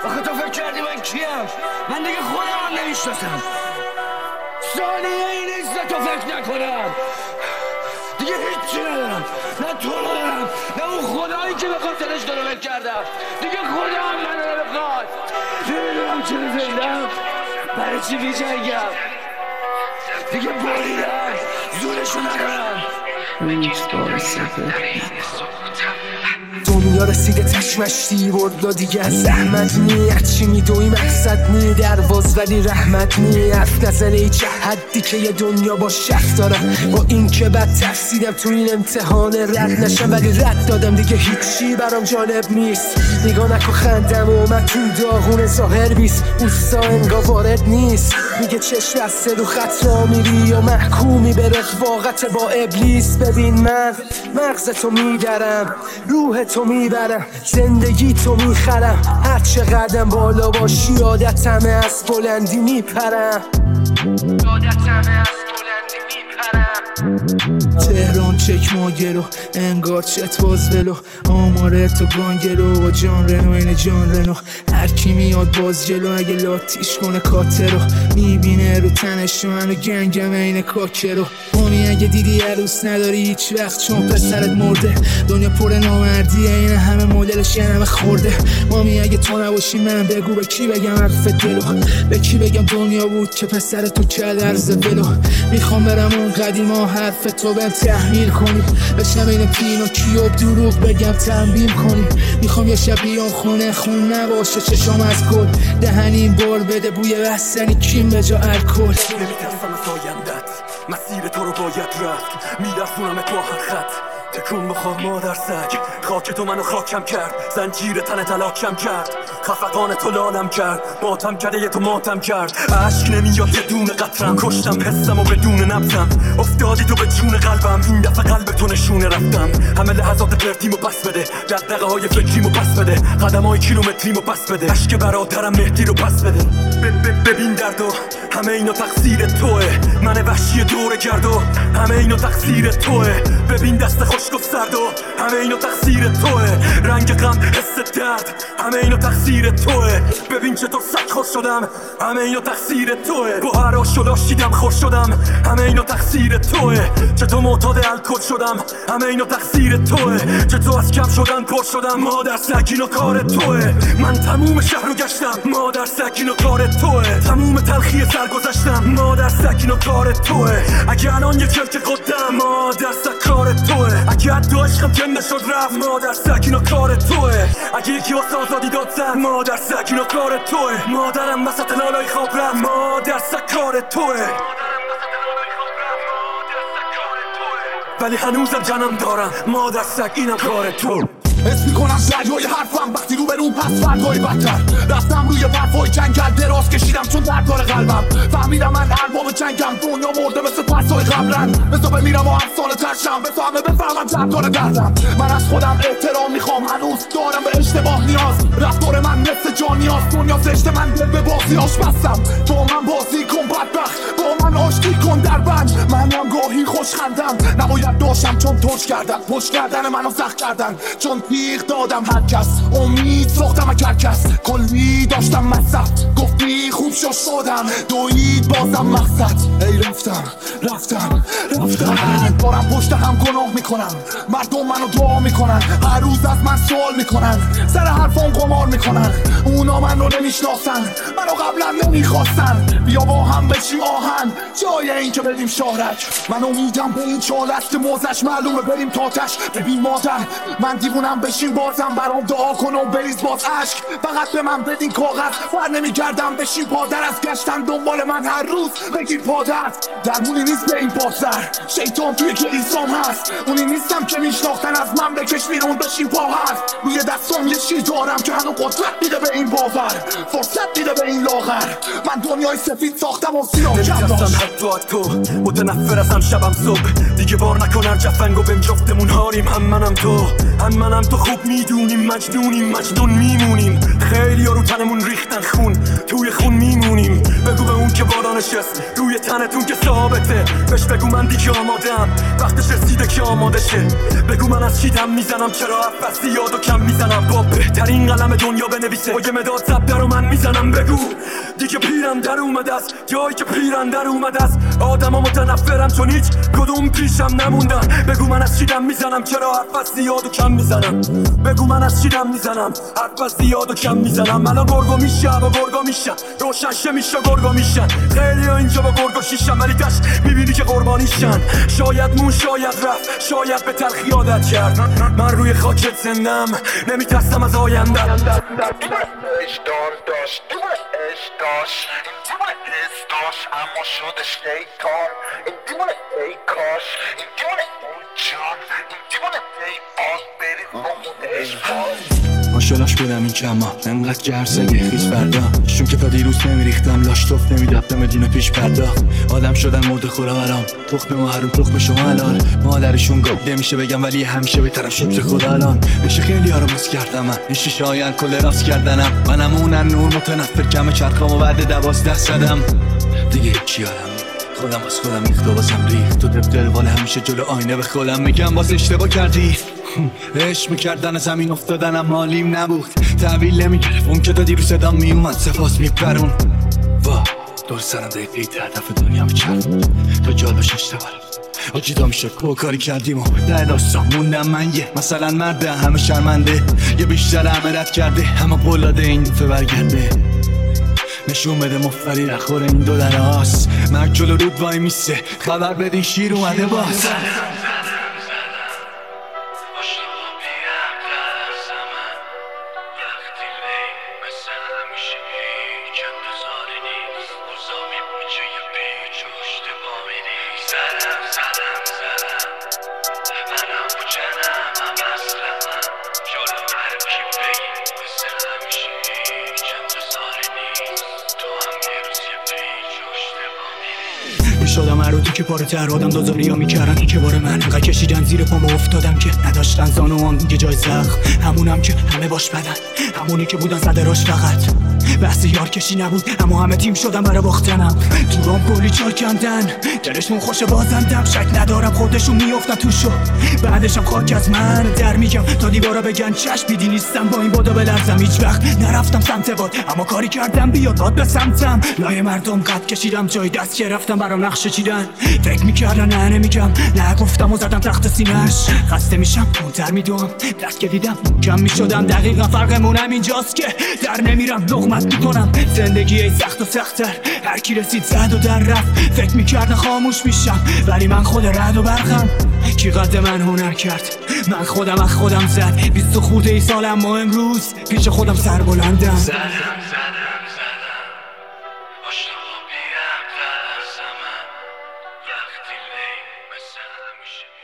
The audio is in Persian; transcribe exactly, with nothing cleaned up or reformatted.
آخه تو فکر کردی من کیم؟ من دیگه خودم هم نمیشناسم. ثانیه ای نیست تو فکر نکنم. دیگه هیچی ندارم، نه تو ندارم نه اون خدایی که به خاطرش تو رو فکر کردم. دیگه خدا هم من رو بخواد. نمیدونم چرا زندم، برای چی بیجنگم. دیگه بریدم، زورشو ندارم. دنیا رسیده تشمشتی برد و دیگه زحمت نی. هرچی میدوی مقصد نی، درواز ولی رحمت نی. حرف نزنه ای چه حدی که یه دنیا با شخص دارم. با این که بد ترسیدم تو این امتحان رد نشم، ولی رد دادم دیگه هیچی برام جالب نیست. نگاه نکن خندم و من تو داغون ظاهر بیست. اوستا انگا وارد نیست، میگه چشم بسته رو خط را میری و محکومی به رفاقت با ابلیس. ببین من مغزتو میدرم، روح تو میبرم، زندگی تو میخرم. هر چه قدم بالا باشی عادتمه از بلندی میپرم. عادتمه از بلندی میپرم. تهران چک ماگرو انگار چت باز ولو. آماره تو گانگرو و جان رنو این جان رنو. هر کی میاد باز جلو اگه لاتیش کنه کاترو. میبینه رو تنش منو گنگم این کاکرو. مامی اگه دیدی عروس نداری هیچ وقت چون پسرت مرده. دنیا پر نامردیه این همه مدلش یه همه خورده. مامی اگه تو نباشی من بگو به کی بگم حرف دلو. به کی بگم دنیا بود که پسر تو کرد عرض ولو. میخوام برم اون قدیما حرف تو بهم تحمیل کنی. بشم این پینوکیو دروغ بگم تنبیه کنی. میخوام یه شب بیام خونه خون نباشه چشام از گل. دهنیم بار بده بوی بستنی کیم به جا الکل. نمیترسم از آیندت، مسیر تو رو باید رفت. میرسونم تو هر خط، تکون بخواه مادر سگ. خاک تو منو خاکم کرد، زنجیر تن تلاکم کرد. خفقان تو لالم کرد، ماتم کرده یه تو ماتم کرد. عشق نمیاد یه دونه قطرم، کشتم حسم و بدون نبزم. افتادی تو به جون قلبم، این دفعه قلب تو نشونه رفتم. همه لحظات پرتیمو پس بده، دقدقه های فکریمو پس بده. قدم های کیلومتریمو پس بده، عشق برادرم مهدی رو پس بده. ببین دردو همه اینو تقصیر توه. من وحشی دوره گردو همه اینو تقصیر توه. ببین دست خشک و سرد و همه اینو تقصیر توه. رنگ غم حس درد همه اینو تقصیر توه. ببین چطور سگ خوش شدم همه اینو تقصیر توه. با هر آش و لاشیدم خوش شدم همه اینو تقصیر توه. چطور معتاد الکل شدم همه اینو تقصیر توه. چطور از کم شدن پر شدم مادر سگ اینو کار توه. من تموم شهر رو گشتم مادر سگ اینو کار توه. تموم تلخی سر گذشتم مادر سگ اینو کار توه. اگه الان یه کلک قدم مادر سگ کار توه. اگه حتی عشقم جنده شد رفت مادر سگ اینو کار توه. اگه یکی واسه آزادی داد زد مادر سگ اینو کار توه. مادرم وسط لالای خواب رفت مادر سگ کار توه. ولی هنوزم جنم دارم مادر سگ اینم کار تو. حس میکنم دریای حرفم وقتی رو به رو پس فردای بدتر. رفتم روی برفای جنگل دراز کشیدم چون درد داره قلبم. فهمیدم من ارباب جنگم، دنیا مرده مثل پسای قبلن. بزا بمیرم و افسانه ترشم، بزا همه بفهمم درد داره دردم. من از خودم احترام میخوام، هنوز دارم به اشتباه نیاز. رفتار من مثل جان نیاز، دنیا زشته من دل به بازی آش بستم. با من بازی کن بدبخت، با من آشتی کن در بند. منم گاهی خوش خندم، نباید داشتم چون توش کردن. پشت کردن منو سخت کردن چون تیغ دادم هر کس. امید ساختم از هر کس، کلی داشتم مصرف. گفتی خوب شد شدم، دوید بازم مقصد. ای رفتم رفتم رفتم دارم پشت هم گناه میکنم. مردم منو دعا میکنن، هر روز از من سوال میکنن. سر حرفام قمار میکنن، اونا منو نمیشناسن، منو قبلا نمیخواستن. بیا با هم بشیم آهن جای این که بریم شهرک. من امیدم به این چالت که موزش معلومه بریم تاتش. ببین مادر من دیوونم بشین بازم برام دعا کن و بریز باز عشق. فقط به من بدین کاغذ بر نمیگردم بشین پادر. از گشتن دنبال من هر روز بگیر پادر. درمونی نیست به این پاسر، شیطان توی کلیسام هست. اونی نیستم که میشناختن از من بکش بیرون بشین پا هست. روی دستام یه چی دارم که هنو قدرت میده به این باور. فرصت میده به این لاغر. من دنیای سفید ساختم و سیاه کم داشت. نمی‌ترسم حتی از تو، متنفر ازم شبم صبح. دیگه بار نکنم جفنگ و بهم جفتمون هاریم. هم منم تو هم منم تو خوب میدونیم مجنونیم مجنون میمونیم. خیلی ها رو تنمون ریختن خون، توی خون میمونیم. بگو به اون که بالا نشست روی تنتون که ثابته. بهش بگو من دیگه آمادم، وقتش رسیده که آماده شه. بگو من از چیدم میزنم، چرا حرف زیاد و کم میزنم. با بهترین قلم دنیا بنویسه، با یه مداد زبده رو من میزنم. بگو دیگه پیرم در اومده است، جایی که پیرم در اومده است. آدم ها متنفرم چون هیچ کدوم پیشم نموندن. بگو من از چیدم میزنم، چرا حرف زیاد و کم میزنم. بگو من از چیدم میزنم، حرف زیاد و کم میزنم. منو گرگو میشه با گرگا میشن، روشنشه میشه گرگا میشن. خیلی ها اینجا با گرگا شیشن، ولی دشت میبینی که قربانیشن. شاید مون شاید رفت، شاید به تلخی عادت کرد. من روی خاکت زندم، نمیترسم از آینده. اما شده شیطان این دیوانه ای کاش این دیوانه اون جان این دیوانه ای آن بری خودش ماشالاش بدم این کما انقدر جرسگه خیز فردا شون که تا دیروز نمیریختم لاش توف نمیدفتم مدینه پیش پرداخت. آدم شدن مرده خورا برام تخم ما حروم تخم شما حلال. مادرشون گفت نمیشه بگم ولی همیشه بهترم شکر خدا الان. بشه خیلی ها رو بس کردم من این شیشه هاین کل راست کردنم. منم اونن نور متنفر کم چرخام و بعد دوازده زدم دیگه هیچی آدم خودم باز خودم ریخت و بازم ریخت. تو دفتر وال همیشه جلو آینه به خودم میگم باز اشتباه کردی. عشق میکردن زمین افتادنم حالیم نبود، تحویل نمیگرفت اون که دادی رو صدام میومد سپاس میپرون. وا دور سرم دقیقی هدف دنیا میچرد تا جالبش اشتباه آجی دام شد کو کاری کردیم و در داستان موندم من. یه مثلا مرده همه شرمنده، یه بیشتر همه رد کرده همه قلاده این دفعه برگرده. نشون بده مفری نخور این دو در آس. مرگ جلو رود وای میسته خبر بدین شیر اومده باز. شدم عروضی که پاره تر آدم دازاری ها میکردن این که بار من انقدر کشیدن زیر پامو افتادم که نداشتن زانوان دیگه جای زخم. همونم که همه باش بدن، همونی که بودن صدراش فقط بحث یار کشی نبود اما همه تیم شدن برای باختنم. دوران پولی چال کندن دلشون خوش بازندم، شک ندارم خودشون میافتن توشو بعدشم خاک از من در میگم تا دیوارا بگن چشم بیدی نیستم با این بادا بلرزم. هیچ وقت نرفتم سمت باد اما کاری کردم بیاد داد به سمتم. لای مردم قد کشیدم جای دست گرفتم برام نقشه چیدن. فکر میکردن نه نمیگم نه گفتم و زدم تخت سینش. خسته میشم اونتر میدوم دست که دیدم کم میشدم. دقیقا فرقمونم اینجاست که در نمیرم لغمت میکنم. زندگی ای سخت و سختتر هر کی رسید زد و در رفت. فکر میکردن خاموش میشم ولی من خود رد و برقم. کی قد من هنر کرد من خودم از خودم زد. بیست و خورده ای سالم ما امروز پیش خودم سر بلندم. زدم زدم زدم اشتباه بیرم در زمان وقتی لی مثل همیشه